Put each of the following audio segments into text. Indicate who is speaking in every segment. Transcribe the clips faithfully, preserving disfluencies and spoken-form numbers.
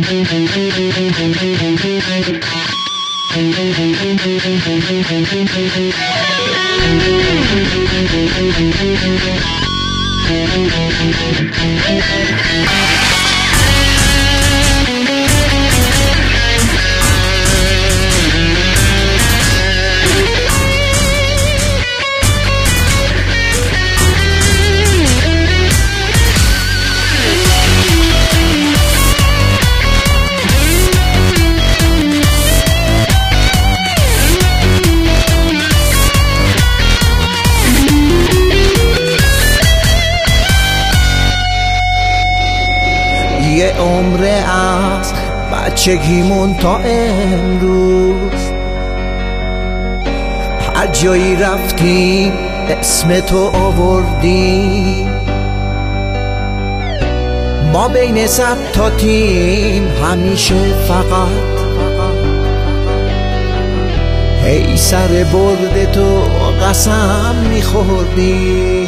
Speaker 1: یه عمره از بچگیمون تا امروز هر جایی رفتیم اسم تو آوردیم، ما بین صد تا تیم همیشه فقط هی سر برد تو قسم میخوردیم.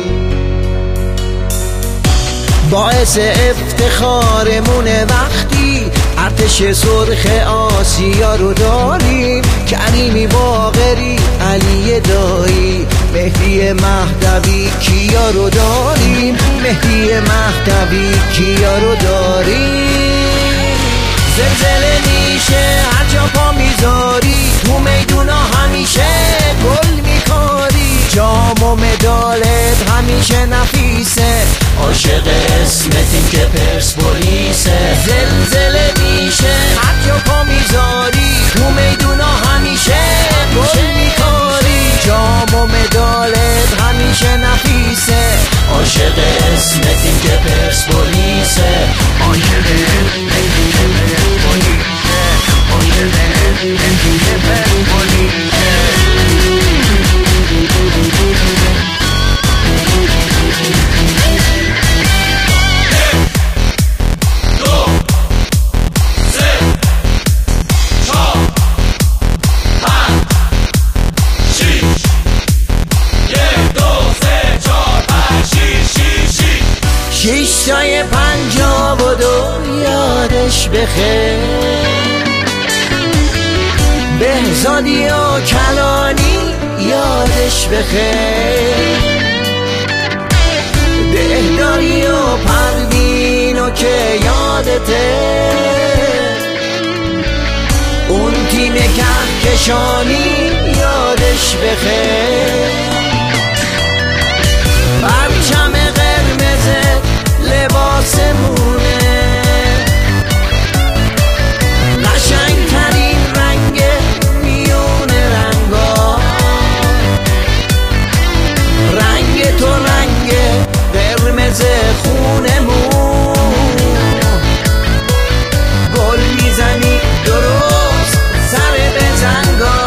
Speaker 1: باعث افتخارمونه وقتی ارتش سرخ آسیا رو داریم، کریمی باقری علی دایی مهدی مهدوی کیا رو داریم، مهدی مهدوی کیا رو داریم. زلزله میشه هر جا پا میذاری، تو میدونا همیشه گل میکاری، جام و مدالت همیشه نفیسه، عاشق اسمتیم که پرسپولیسه. زلزله میشه هر جا پا میذاری، تو میدونا همیشه گل میکاری، جام و مدالت همیشه نفیسه، عاشق اسمتیم که پرسپولیسه، عاشق اسمتیم که پرسپولیسه، عاشق اسمتیم که پرسپولیسه. شیشتای پنجاب و دو یادش بخیر، بهزادی و کلانی یادش بخیر، دهداری و پروینو که یادته، اون تیم کهکشانی یادش بخیر، پرچم قرمز لباسمونه، قشنگترین رنگ میون رنگا، رنگ تو رنگ قرمز خونمون، گل میزنی درست سر بزنگا.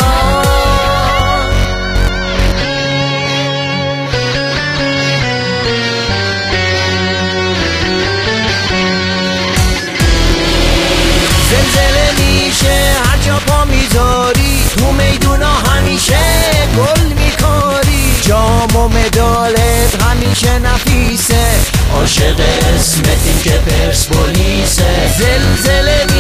Speaker 1: زلزله میشه هر جا پا میذاری، تو میدونا همیشه گل میکاری، جام و مدالت همیشه نفیسه، عاشق اسمتیم که پرسپولیسه. زلزله